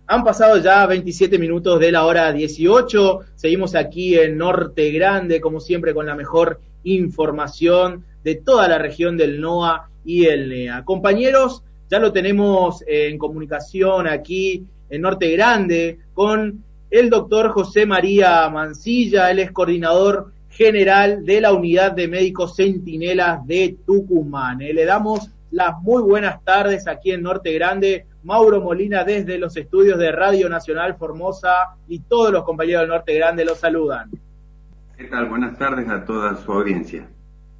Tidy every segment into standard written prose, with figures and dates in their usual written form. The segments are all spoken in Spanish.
Han pasado ya 27 minutos de la hora 18, seguimos aquí en Norte Grande, como siempre con la mejor información de toda la región del NOA y el NEA. Compañeros, ya lo tenemos en comunicación aquí en Norte Grande con el doctor José María Mancilla, él es coordinador general de la Unidad de Médicos Centinelas de Tucumán. Le damos las muy buenas tardes aquí en Norte Grande. Mauro Molina desde los estudios de Radio Nacional Formosa y todos los compañeros del Norte Grande los saludan. ¿Qué tal? Buenas tardes a toda su audiencia.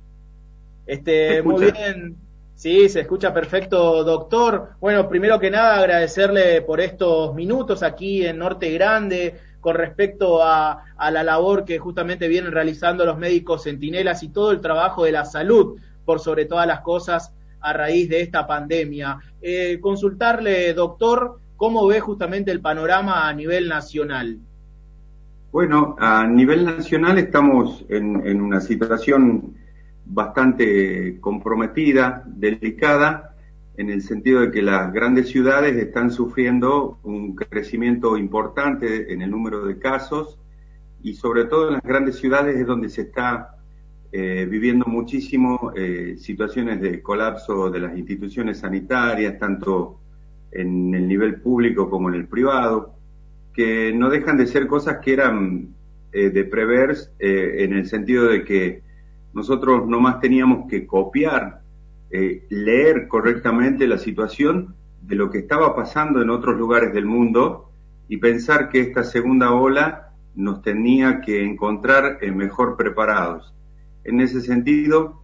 Muy bien, sí, se escucha perfecto, doctor. Bueno, primero que nada agradecerle por estos minutos aquí en Norte Grande con respecto a la labor que justamente vienen realizando los médicos centinelas y todo el trabajo de la salud, por sobre todas las cosas, a raíz de esta pandemia. Consultarle, doctor, ¿cómo ve justamente el panorama a nivel nacional? Bueno, a nivel nacional estamos en una situación bastante comprometida, delicada, en el sentido de que las grandes ciudades están sufriendo un crecimiento importante en el número de casos y sobre todo en las grandes ciudades es donde se está viviendo muchísimo situaciones de colapso de las instituciones sanitarias, tanto en el nivel público como en el privado, que no dejan de ser cosas que eran de prever en el sentido de que nosotros nomás teníamos que copiar, leer correctamente la situación de lo que estaba pasando en otros lugares del mundo y pensar que esta segunda ola nos tenía que encontrar mejor preparados. En ese sentido,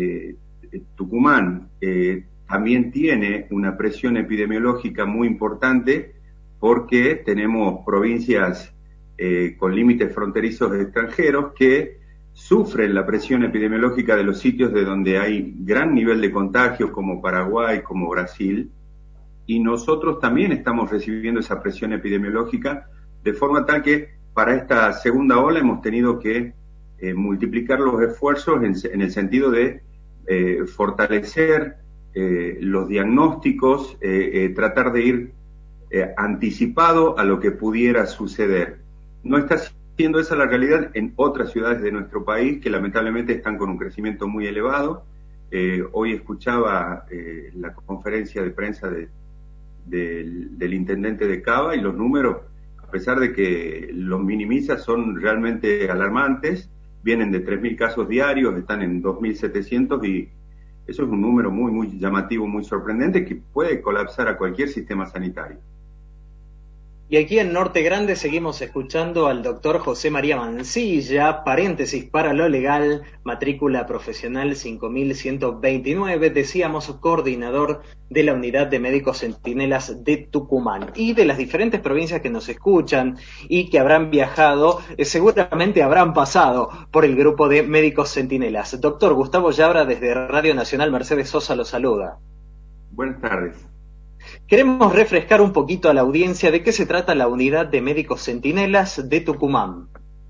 Tucumán también tiene una presión epidemiológica muy importante porque tenemos provincias con límites fronterizos extranjeros que sufren la presión epidemiológica de los sitios de donde hay gran nivel de contagios como Paraguay, como Brasil, y nosotros también estamos recibiendo esa presión epidemiológica de forma tal que para esta segunda ola hemos tenido que multiplicar los esfuerzos en el sentido de fortalecer los diagnósticos, tratar de ir anticipado a lo que pudiera suceder. No está siendo esa la realidad en otras ciudades de nuestro país que lamentablemente están con un crecimiento muy elevado. Hoy escuchaba la conferencia de prensa del intendente de Cava y los números, a pesar de que los minimiza, son realmente alarmantes. Vienen de 3.000 casos diarios, están en 2.700 y eso es un número muy, muy llamativo, muy sorprendente que puede colapsar a cualquier sistema sanitario. Y aquí en Norte Grande seguimos escuchando al doctor José María Mancilla, paréntesis para lo legal, matrícula profesional 5129, decíamos coordinador de la Unidad de Médicos Centinelas de Tucumán. Y de las diferentes provincias que nos escuchan y que habrán viajado, seguramente habrán pasado por el grupo de Médicos Centinelas. Doctor Gustavo Yabra desde Radio Nacional Mercedes Sosa lo saluda. Buenas tardes. Queremos refrescar un poquito a la audiencia de qué se trata la Unidad de Médicos Centinelas de Tucumán.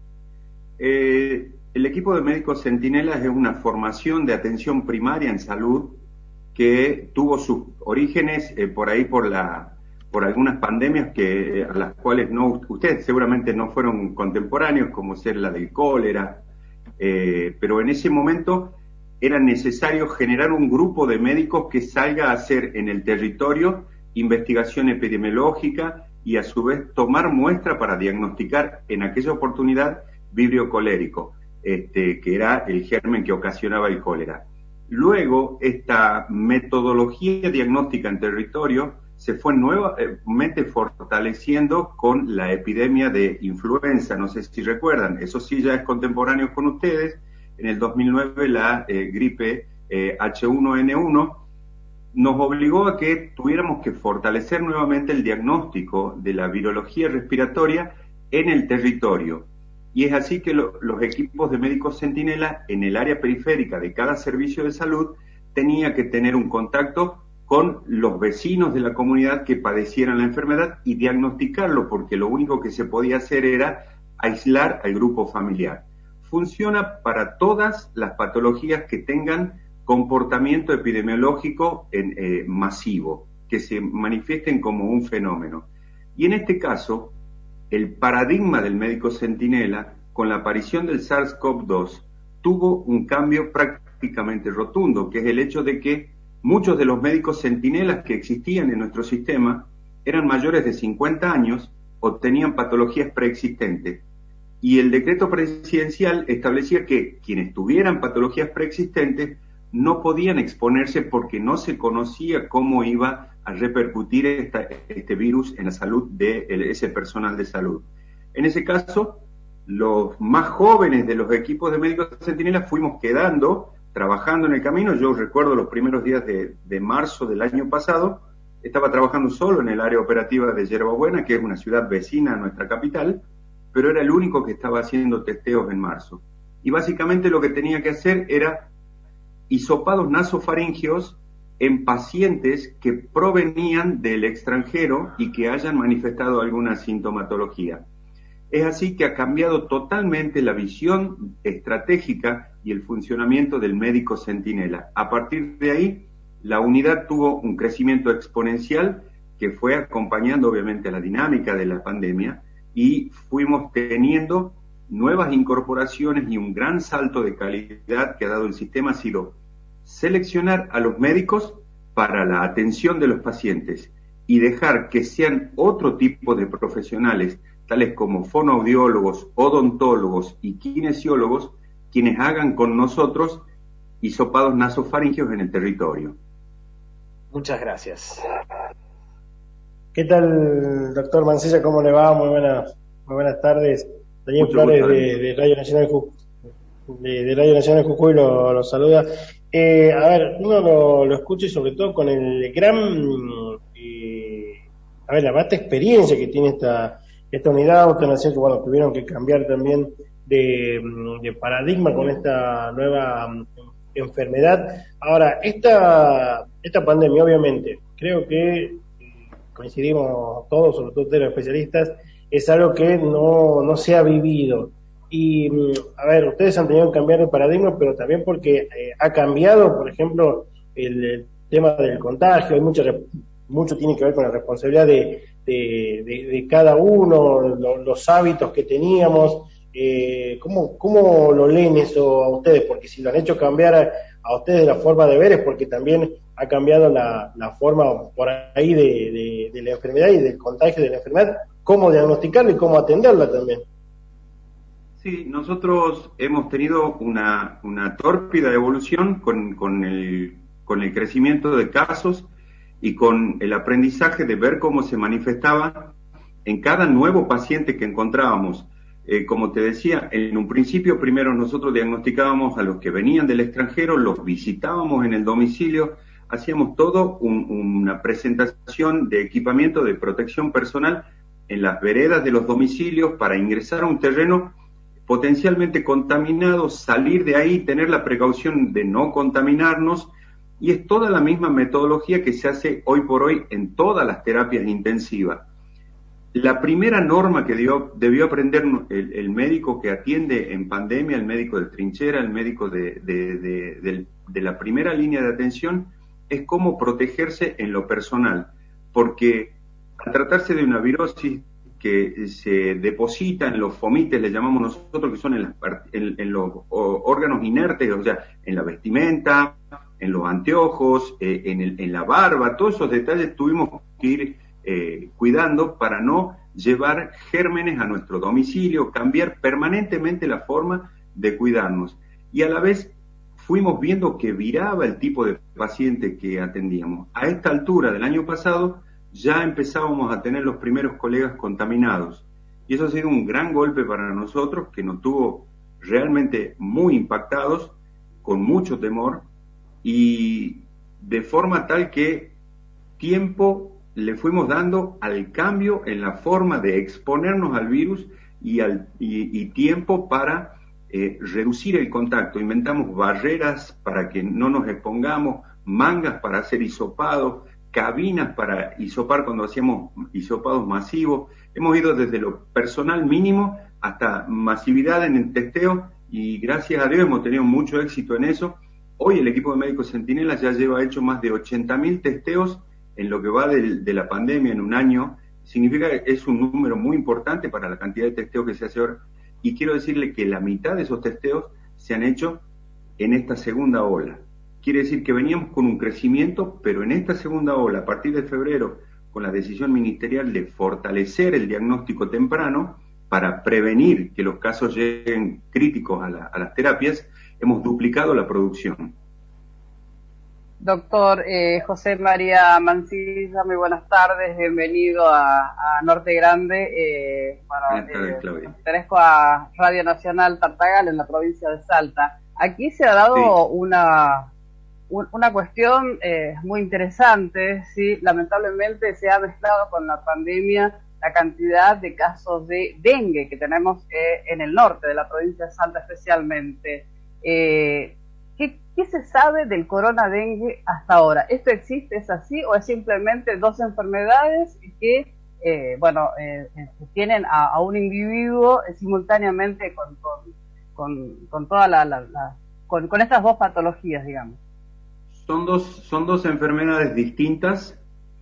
El equipo de médicos centinelas es una formación de atención primaria en salud que tuvo sus orígenes por algunas pandemias a las cuales ustedes seguramente no fueron contemporáneos, como ser la del cólera, pero en ese momento era necesario generar un grupo de médicos que salga a hacer en el territorio investigación epidemiológica y a su vez tomar muestra para diagnosticar en aquella oportunidad vibrio colérico, que era el germen que ocasionaba el cólera. Luego, esta metodología diagnóstica en territorio se fue nuevamente fortaleciendo con la epidemia de influenza, no sé si recuerdan, eso sí ya es contemporáneo con ustedes. En el 2009 la gripe H1N1 nos obligó a que tuviéramos que fortalecer nuevamente el diagnóstico de la virología respiratoria en el territorio. Y es así que los equipos de médicos centinela en el área periférica de cada servicio de salud tenía que tener un contacto con los vecinos de la comunidad que padecieran la enfermedad y diagnosticarlo, porque lo único que se podía hacer era aislar al grupo familiar. Funciona para todas las patologías que tengan comportamiento epidemiológico masivo, que se manifiesten como un fenómeno. Y en este caso, el paradigma del médico centinela, con la aparición del SARS-CoV-2, tuvo un cambio prácticamente rotundo, que es el hecho de que muchos de los médicos centinelas que existían en nuestro sistema eran mayores de 50 años o tenían patologías preexistentes. Y el decreto presidencial establecía que quienes tuvieran patologías preexistentes no podían exponerse porque no se conocía cómo iba a repercutir este virus en la salud de ese personal de salud. En ese caso, los más jóvenes de los equipos de médicos centinelas fuimos quedando, trabajando en el camino. Yo recuerdo los primeros días de marzo del año pasado, estaba trabajando solo en el área operativa de Yerbabuena, que es una ciudad vecina a nuestra capital, pero era el único que estaba haciendo testeos en marzo. Y básicamente lo que tenía que hacer era hisopados nasofaríngeos en pacientes que provenían del extranjero y que hayan manifestado alguna sintomatología. Es así que ha cambiado totalmente la visión estratégica y el funcionamiento del médico centinela. A partir de ahí, la unidad tuvo un crecimiento exponencial que fue acompañando obviamente a la dinámica de la pandemia, y fuimos teniendo nuevas incorporaciones, y un gran salto de calidad que ha dado el sistema ha sido seleccionar a los médicos para la atención de los pacientes y dejar que sean otro tipo de profesionales, tales como fonoaudiólogos, odontólogos y kinesiólogos, quienes hagan con nosotros hisopados nasofaríngeos en el territorio. Muchas gracias. ¿Qué tal, doctor Mancilla? ¿Cómo le va? Muy buenas tardes. Daniel Flores de Radio Nacional de Radio Nacional Jujuy lo saluda. A ver, uno lo escucha y sobre todo con el la vasta experiencia que tiene esta unidad, esta nación que bueno, tuvieron que cambiar también de paradigma con esta nueva enfermedad. Ahora, esta pandemia, obviamente, creo que coincidimos todos, sobre todo ustedes los especialistas, es algo que no se ha vivido. Y, a ver, ustedes han tenido que cambiar de paradigma, pero también porque ha cambiado, por ejemplo, el tema del contagio. Hay mucho tiene que ver con la responsabilidad de cada uno, los hábitos que teníamos. ¿Cómo lo leen eso a ustedes? Porque si lo han hecho cambiar a ustedes la forma de ver, es porque también ha cambiado la forma por ahí de la enfermedad y del contagio de la enfermedad, cómo diagnosticarla y cómo atenderla también. Sí, nosotros hemos tenido una tórpida evolución con el crecimiento de casos y con el aprendizaje de ver cómo se manifestaba en cada nuevo paciente que encontrábamos. Como te decía, en un principio primero nosotros diagnosticábamos a los que venían del extranjero, los visitábamos en el domicilio, hacíamos todo una presentación de equipamiento de protección personal en las veredas de los domicilios para ingresar a un terreno potencialmente contaminado, salir de ahí, tener la precaución de no contaminarnos, y es toda la misma metodología que se hace hoy por hoy en todas las terapias intensivas. La primera norma que debió aprender el médico que atiende en pandemia, el médico de trinchera, el médico de la primera línea de atención, es cómo protegerse en lo personal, porque al tratarse de una virosis que se deposita en los fomites, le llamamos nosotros, que son en los órganos inertes, o sea, en la vestimenta, en los anteojos, en la barba, todos esos detalles tuvimos que ir cuidando para no llevar gérmenes a nuestro domicilio, cambiar permanentemente la forma de cuidarnos. Y a la vez fuimos viendo que viraba el tipo de paciente que atendíamos. A esta altura del año pasado ya empezábamos a tener los primeros colegas contaminados. Y eso ha sido un gran golpe para nosotros, que nos tuvo realmente muy impactados, con mucho temor, y de forma tal que tiempo le fuimos dando al cambio en la forma de exponernos al virus y tiempo para reducir el contacto. Inventamos barreras para que no nos expongamos, mangas para hacer hisopados, cabinas para hisopar cuando hacíamos hisopados masivos. Hemos ido desde lo personal mínimo hasta masividad en el testeo, y gracias a Dios hemos tenido mucho éxito en eso. Hoy el equipo de médicos centinelas ya lleva hecho más de 80.000 testeos en lo que va de la pandemia en un año. significa que es un número muy importante para la cantidad de testeos que se hace ahora. Y quiero decirle que la mitad de esos testeos se han hecho en esta segunda ola. Quiere decir que veníamos con un crecimiento, pero en esta segunda ola, a partir de febrero, con la decisión ministerial de fortalecer el diagnóstico temprano para prevenir que los casos lleguen críticos a las terapias, hemos duplicado la producción. Doctor José María Mancilla, muy buenas tardes, bienvenido a Norte Grande. Buenas tardes, Claudia. Pertenezco a Radio Nacional Tartagal en la provincia de Salta. Aquí se ha dado una cuestión muy interesante, sí, lamentablemente se ha mezclado con la pandemia la cantidad de casos de dengue que tenemos en el norte de la provincia de Salta especialmente. ¿Qué se sabe del coronadengue hasta ahora? ¿Esto existe, es así, o es simplemente dos enfermedades que tienen a un individuo simultáneamente con toda con estas dos patologías, digamos? Son dos enfermedades distintas,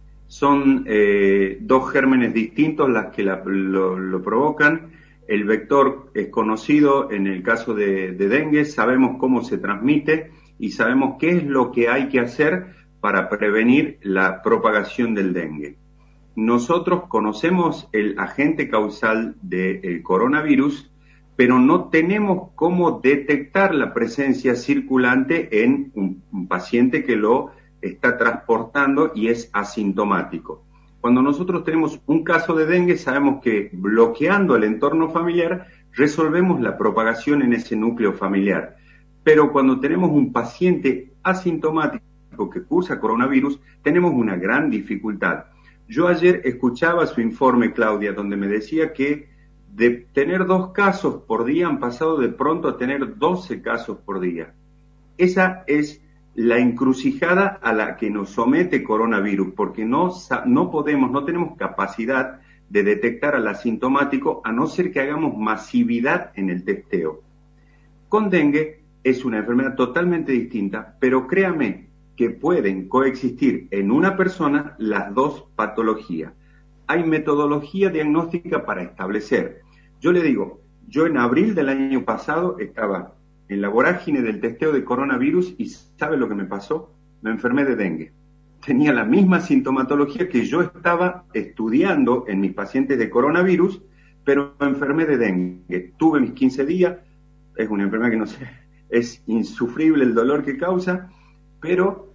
son dos gérmenes distintos las que lo provocan. El vector es conocido en el caso de dengue, sabemos cómo se transmite y sabemos qué es lo que hay que hacer para prevenir la propagación del dengue. Nosotros conocemos el agente causal del coronavirus, pero no tenemos cómo detectar la presencia circulante en un paciente que lo está transportando y es asintomático. Cuando nosotros tenemos un caso de dengue, sabemos que bloqueando el entorno familiar resolvemos la propagación en ese núcleo familiar. Pero cuando tenemos un paciente asintomático que cursa coronavirus, tenemos una gran dificultad. Yo ayer escuchaba su informe, Claudia, donde me decía que de tener 2 casos por día han pasado de pronto a tener 12 casos por día. Esa es la encrucijada a la que nos somete coronavirus, porque no tenemos capacidad de detectar al asintomático a no ser que hagamos masividad en el testeo. Con dengue es una enfermedad totalmente distinta, pero créame que pueden coexistir en una persona las dos patologías. Hay metodología diagnóstica para establecer. Yo le digo, yo en abril del año pasado estaba en la vorágine del testeo de coronavirus y ¿sabe lo que me pasó? Me enfermé de dengue. Tenía la misma sintomatología que yo estaba estudiando en mis pacientes de coronavirus, pero me enfermé de dengue. Tuve mis 15 días, es una enfermedad que no sé, es insufrible el dolor que causa, pero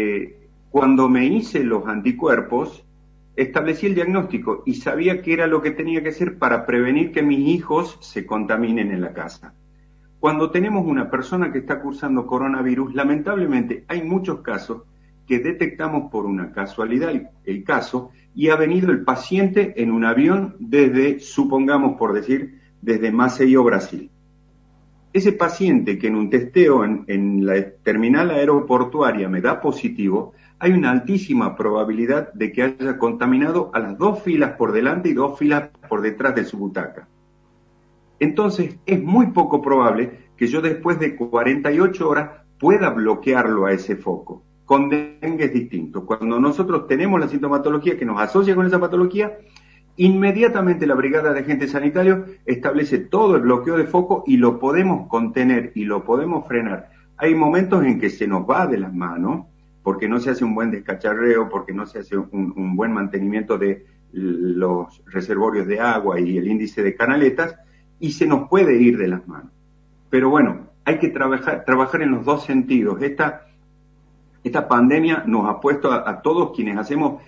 cuando me hice los anticuerpos, establecí el diagnóstico y sabía qué era lo que tenía que hacer para prevenir que mis hijos se contaminen en la casa. Cuando tenemos una persona que está cursando coronavirus, lamentablemente hay muchos casos que detectamos por una casualidad el caso y ha venido el paciente en un avión desde, supongamos por decir, desde Maceió, Brasil. Ese paciente que en un testeo en la terminal aeroportuaria me da positivo, hay una altísima probabilidad de que haya contaminado a las 2 filas por delante y 2 filas por detrás de su butaca. Entonces, es muy poco probable que yo después de 48 horas pueda bloquearlo a ese foco. Con dengue es distinto. Cuando nosotros tenemos la sintomatología que nos asocia con esa patología, inmediatamente la Brigada de Agentes Sanitarios establece todo el bloqueo de foco y lo podemos contener y lo podemos frenar. Hay momentos en que se nos va de las manos, porque no se hace un buen descacharreo, porque no se hace un buen mantenimiento de los reservorios de agua y el índice de canaletas, y se nos puede ir de las manos. Pero bueno, hay que trabajar en los dos sentidos. Esta pandemia nos ha puesto a todos quienes hacemos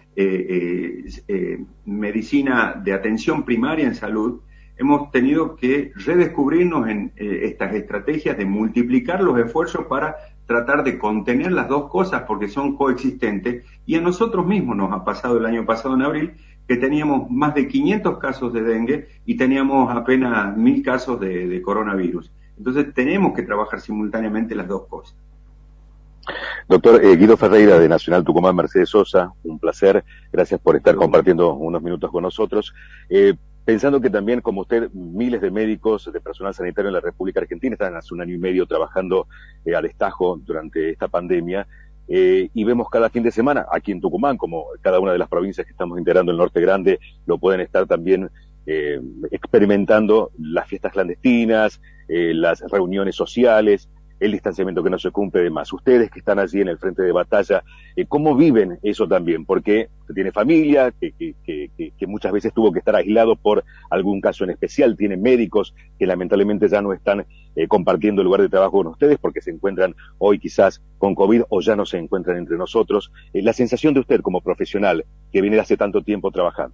medicina de atención primaria en salud, hemos tenido que redescubrirnos en estas estrategias de multiplicar los esfuerzos para tratar de contener las dos cosas porque son coexistentes, y a nosotros mismos nos ha pasado el año pasado en abril que teníamos más de 500 casos de dengue y teníamos apenas 1000 casos de coronavirus. Entonces tenemos que trabajar simultáneamente las dos cosas. Doctor Guido Ferreira, de Nacional Tucumán, Mercedes Sosa, un placer. Gracias por estar compartiendo unos minutos con nosotros. Pensando que también, como usted, miles de médicos, de personal sanitario en la República Argentina están hace 1 año y medio trabajando a destajo durante esta pandemia, y vemos cada fin de semana, aquí en Tucumán, como cada una de las provincias que estamos integrando el Norte Grande, lo pueden estar también experimentando las fiestas clandestinas, las reuniones sociales, el distanciamiento que no se cumple, demás. Ustedes que están allí en el frente de batalla, ¿cómo viven eso también? Porque usted tiene familia, que muchas veces tuvo que estar aislado por algún caso en especial, tiene médicos que lamentablemente ya no están compartiendo el lugar de trabajo con ustedes porque se encuentran hoy quizás con COVID o ya no se encuentran entre nosotros. La sensación de usted como profesional que viene hace tanto tiempo trabajando.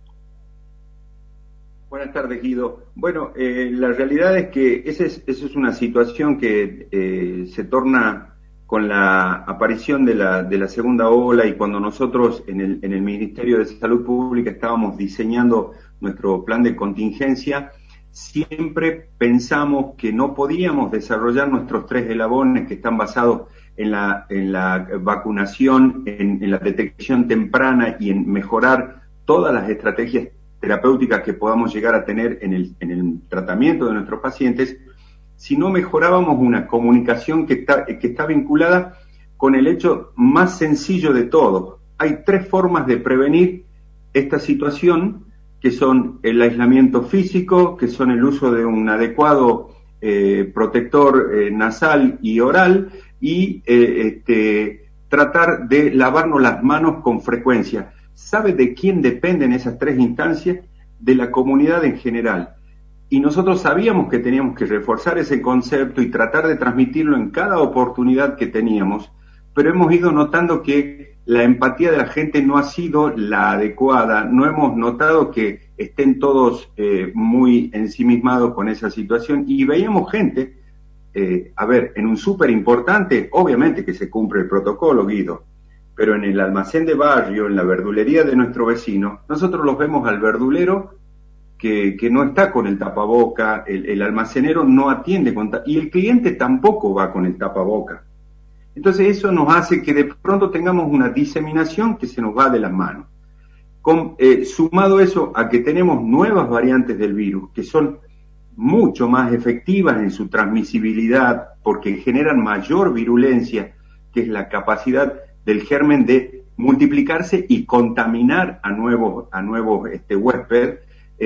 Buenas tardes, Guido. Bueno, la realidad es que esa es una situación que se torna con la aparición de la segunda ola, y cuando nosotros en el Ministerio de Salud Pública estábamos diseñando nuestro plan de contingencia, siempre pensamos que no podíamos desarrollar nuestros 3 eslabones que están basados en la vacunación, en la detección temprana y en mejorar todas las estrategias terapéuticas que podamos llegar a tener en el tratamiento de nuestros pacientes, si no mejorábamos una comunicación que está vinculada con el hecho más sencillo de todo. Hay 3 formas de prevenir esta situación, que son el aislamiento físico, que son el uso de un adecuado protector nasal y oral, y tratar de lavarnos las manos con frecuencia. ¿Sabe de quién dependen esas 3 instancias? De la comunidad en general. Y nosotros sabíamos que teníamos que reforzar ese concepto y tratar de transmitirlo en cada oportunidad que teníamos, pero hemos ido notando que la empatía de la gente no ha sido la adecuada, no hemos notado que estén todos muy ensimismados con esa situación, y veíamos gente, en un súper importante, obviamente que se cumple el protocolo, Guido, pero en el almacén de barrio, en la verdulería de nuestro vecino, nosotros los vemos al verdulero que no está con el tapaboca, el almacenero no atiende y el cliente tampoco va con el tapaboca. Entonces eso nos hace que de pronto tengamos una diseminación que se nos va de las manos. Sumado eso a que tenemos nuevas variantes del virus que son mucho más efectivas en su transmisibilidad porque generan mayor virulencia, que es la capacidad del germen de multiplicarse y contaminar a nuevos huéspedes,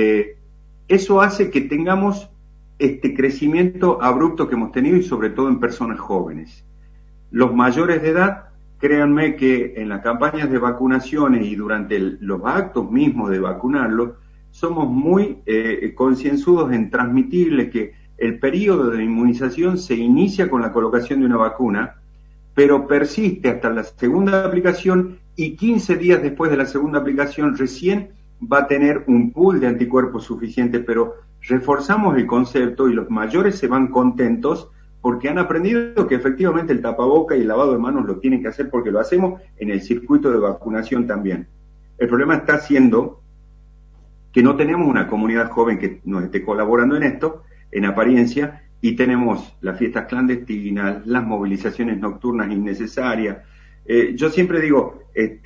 eso hace que tengamos este crecimiento abrupto que hemos tenido, y sobre todo en personas jóvenes. Los mayores de edad, créanme que en las campañas de vacunaciones y durante los actos mismos de vacunarlos, somos muy concienzudos en transmitirles que el periodo de inmunización se inicia con la colocación de una vacuna, pero persiste hasta la segunda aplicación, y 15 días después de la segunda aplicación recién va a tener un pool de anticuerpos suficiente, pero reforzamos el concepto y los mayores se van contentos porque han aprendido que efectivamente el tapaboca y el lavado de manos lo tienen que hacer porque lo hacemos en el circuito de vacunación también. El problema está siendo que no tenemos una comunidad joven que nos esté colaborando en esto, en apariencia, y tenemos las fiestas clandestinas, las movilizaciones nocturnas innecesarias. Yo siempre digo,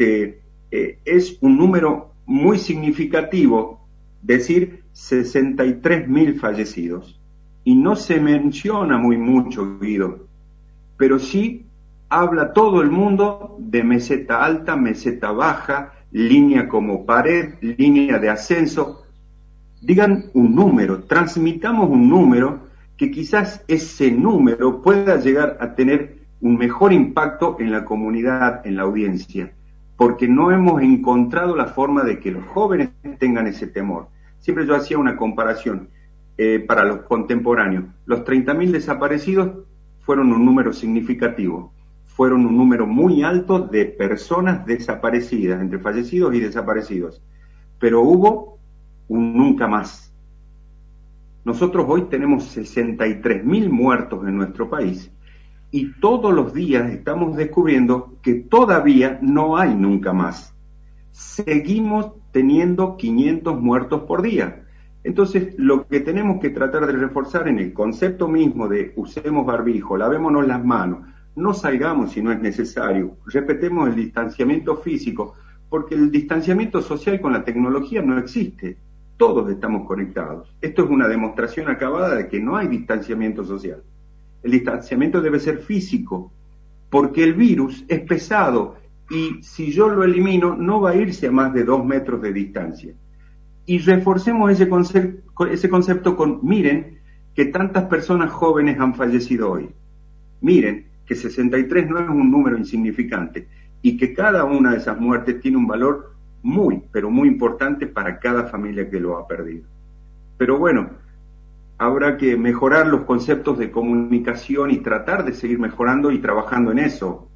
es un número muy significativo decir 63.000 fallecidos. Y no se menciona muy mucho, Guido, pero sí habla todo el mundo de meseta alta, meseta baja, línea como pared, línea de ascenso. Digan un número, transmitamos un número, que quizás ese número pueda llegar a tener un mejor impacto en la comunidad, en la audiencia, porque no hemos encontrado la forma de que los jóvenes tengan ese temor. Siempre yo hacía una comparación para los contemporáneos. Los 30.000 desaparecidos fueron un número significativo, fueron un número muy alto de personas desaparecidas, entre fallecidos y desaparecidos, pero hubo un nunca más. Nosotros hoy tenemos 63.000 muertos en nuestro país y todos los días estamos descubriendo que todavía no hay nunca más. Seguimos teniendo 500 muertos por día. Entonces, lo que tenemos que tratar de reforzar en el concepto mismo de usemos barbijo, lavémonos las manos, no salgamos si no es necesario, respetemos el distanciamiento físico, porque el distanciamiento social con la tecnología no existe. Todos estamos conectados. Esto es una demostración acabada de que no hay distanciamiento social. El distanciamiento debe ser físico. porque el virus es pesado y si yo lo elimino no va a irse a más de 2 metros de distancia. Y reforcemos ese concepto con, miren, que tantas personas jóvenes han fallecido hoy. Miren, que 63 no es un número insignificante y que cada una de esas muertes tiene un valor muy, pero muy importante para cada familia que lo ha perdido. Pero bueno, habrá que mejorar los conceptos de comunicación y tratar de seguir mejorando y trabajando en eso.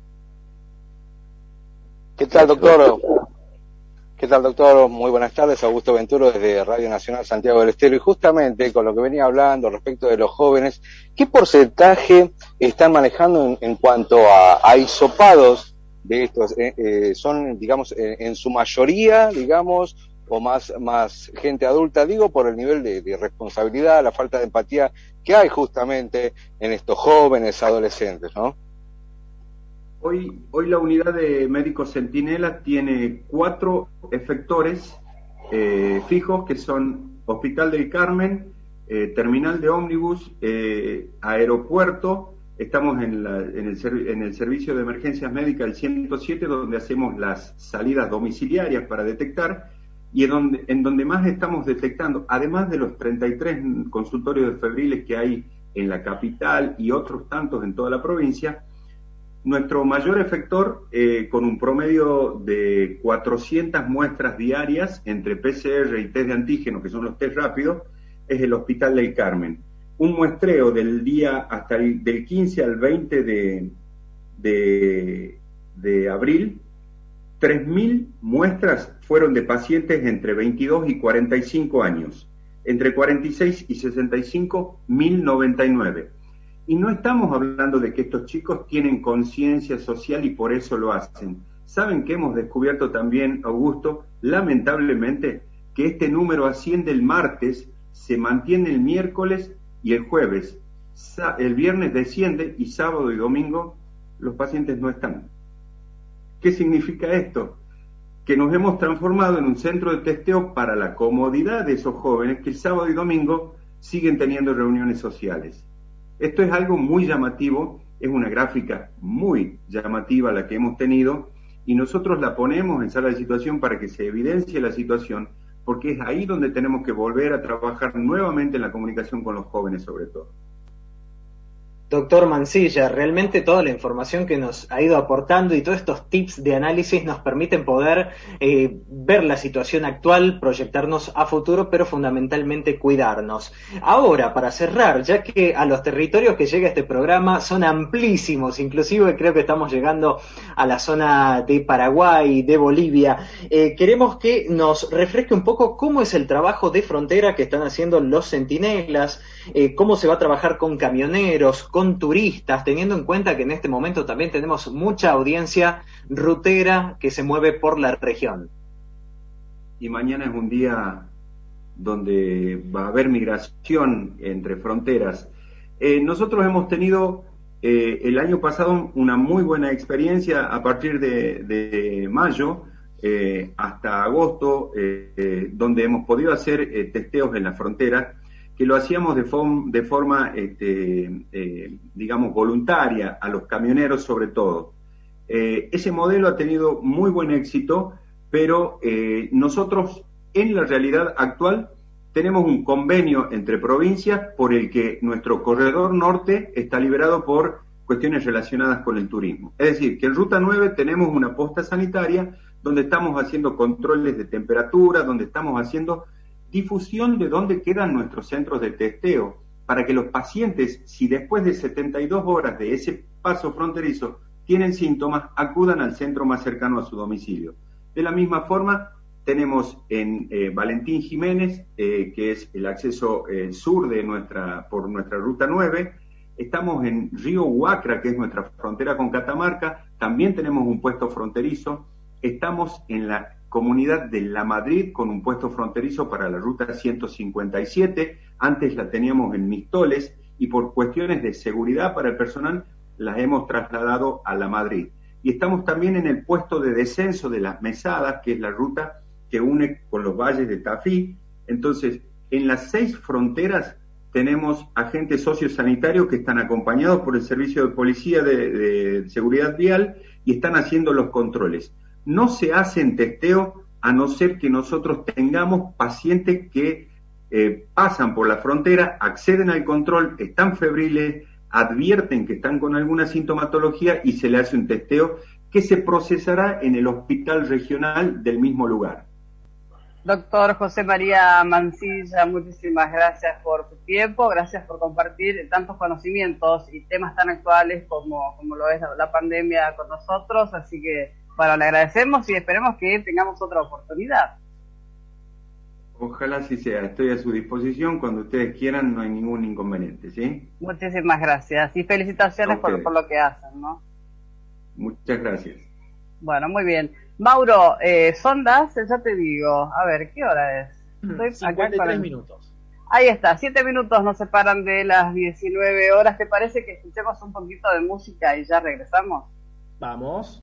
¿Qué tal, doctor? ¿Qué tal, doctor? Muy buenas tardes, Augusto Venturo desde Radio Nacional Santiago del Estero. Y justamente con lo que venía hablando respecto de los jóvenes, ¿qué porcentaje están manejando en cuanto a hisopados de estos? ¿Son, digamos, en su mayoría, digamos, o más gente adulta? Digo, por el nivel de responsabilidad, la falta de empatía que hay justamente en estos jóvenes, adolescentes, ¿no? Hoy la unidad de médicos Centinela tiene 4 efectores fijos, que son Hospital del Carmen, Terminal de Ómnibus, Aeropuerto. Estamos en el servicio de emergencias médicas, el 107, donde hacemos las salidas domiciliarias para detectar, y en donde más estamos detectando, además de los 33 consultorios de febriles que hay en la capital y otros tantos en toda la provincia. Nuestro mayor efector, con un promedio de 400 muestras diarias entre PCR y test de antígeno, que son los test rápidos, es el Hospital del Carmen. Un muestreo del día hasta del 15 al 20 de abril, 3.000 muestras fueron de pacientes entre 22 y 45 años. Entre 46 y 65, 1.099. Y no estamos hablando de que estos chicos tienen conciencia social y por eso lo hacen. ¿Saben que hemos descubierto también, Augusto, lamentablemente, que este número asciende el martes, se mantiene el miércoles y el jueves? El viernes desciende y sábado y domingo los pacientes no están. ¿Qué significa esto? Que nos hemos transformado en un centro de testeo para la comodidad de esos jóvenes que el sábado y domingo siguen teniendo reuniones sociales. Esto es algo muy llamativo, es una gráfica muy llamativa la que hemos tenido y nosotros la ponemos en sala de situación para que se evidencie la situación, porque es ahí donde tenemos que volver a trabajar nuevamente en la comunicación con los jóvenes sobre todo. Doctor Mansilla, realmente toda la información que nos ha ido aportando y todos estos tips de análisis nos permiten poder ver la situación actual, proyectarnos a futuro, pero fundamentalmente cuidarnos. Ahora, para cerrar, ya que a los territorios que llega este programa son amplísimos, inclusive creo que estamos llegando a la zona de Paraguay, de Bolivia, queremos que nos refresque un poco cómo es el trabajo de frontera que están haciendo los centinelas, cómo se va a trabajar con camioneros, con turistas, teniendo en cuenta que en este momento también tenemos mucha audiencia rutera que se mueve por la región. Y mañana es un día donde va a haber migración entre fronteras. Nosotros hemos tenido el año pasado una muy buena experiencia a partir de mayo hasta agosto, donde hemos podido hacer testeos en la frontera, que lo hacíamos de forma, digamos, voluntaria, a los camioneros sobre todo. Ese modelo ha tenido muy buen éxito, pero nosotros en la realidad actual tenemos un convenio entre provincias por el que nuestro corredor norte está liberado por cuestiones relacionadas con el turismo. Es decir, que en Ruta 9 tenemos una posta sanitaria donde estamos haciendo controles de temperatura, donde estamos haciendo difusión de dónde quedan nuestros centros de testeo, para que los pacientes, si después de 72 horas de ese paso fronterizo tienen síntomas, acudan al centro más cercano a su domicilio. De la misma forma, tenemos en Valentín Jiménez, que es el acceso sur de por nuestra Ruta 9, estamos en Río Huacra, que es nuestra frontera con Catamarca, también tenemos un puesto fronterizo, estamos en la comunidad de La Madrid con un puesto fronterizo para la ruta 157, antes la teníamos en Mistoles y por cuestiones de seguridad para el personal las hemos trasladado a La Madrid. Y estamos también en el puesto de descenso de Las Mesadas, que es la ruta que une con los valles de Tafí. Entonces, en las 6 fronteras tenemos agentes sociosanitarios que están acompañados por el servicio de policía de seguridad vial y están haciendo los controles. No se hacen testeos a no ser que nosotros tengamos pacientes que pasan por la frontera, acceden al control, están febriles, advierten que están con alguna sintomatología y se le hace un testeo que se procesará en el hospital regional del mismo lugar. Doctor José María Mancilla, muchísimas gracias por tu tiempo, gracias por compartir tantos conocimientos y temas tan actuales como lo es la pandemia con nosotros, así que bueno, le agradecemos y esperemos que tengamos otra oportunidad. Ojalá así sea, estoy a su disposición, cuando ustedes quieran no hay ningún inconveniente, ¿sí? Muchísimas gracias y felicitaciones por lo que hacen, ¿no? Muchas gracias. Bueno, muy bien. Mauro, son las, ya te digo, a ver, ¿qué hora es? Estoy 53 minutos. Ahí está, 7 minutos nos separan de las 19 horas. ¿Te parece que escuchemos un poquito de música y ya regresamos? Vamos.